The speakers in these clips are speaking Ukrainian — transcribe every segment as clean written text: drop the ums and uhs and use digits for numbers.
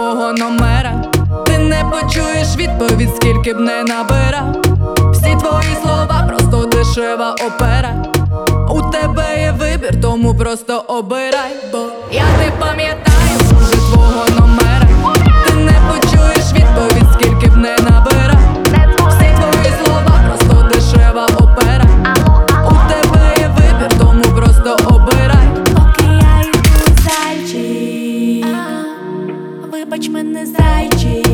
твого номера. Ти не почуєш відповідь, скільки б не набирав. Всі твої слова просто дешева опера. У тебе є вибір, тому просто обирай. Бо я не пам'ятаю вже твого номера. Ти не почуєш відповідь, скільки б не набирав. Всі твої слова просто дешева опера. У тебе є вибір, тому просто обирай. Поки я йду, зайчик, вибач мене, зайчик,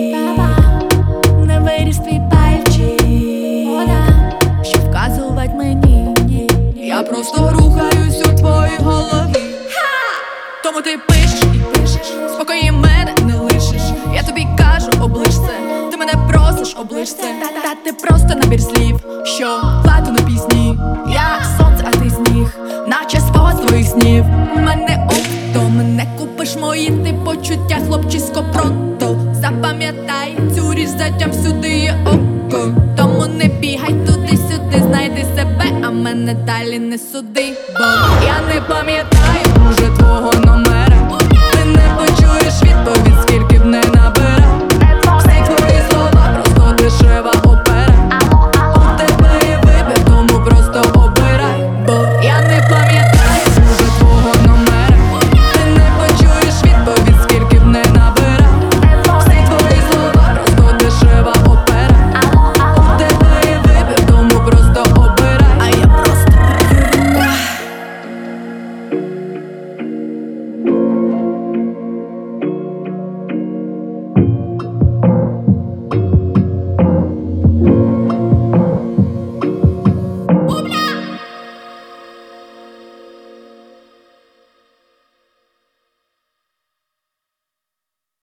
не виріс твій пальчик, щоб вказувати мені. Я просто рухаюсь у твоїй голові. Тому ти пишеш і пишеш, спокої мене не лишиш. Я тобі кажу, оближ це, ти мене просиш, оближ це. Та ти просто набір слів, що плату на пісні. Я сонце, а ти сніг, наче спогад твоїх снів. Мене опто, мене купиш мої ти почуття, хлопчисько, пронто. Запам'ятай, цю річ затям всюди є око. Тому не бігай туди-сюди, знайди себе, а мене далі не суди. Бо я не пам'ятаю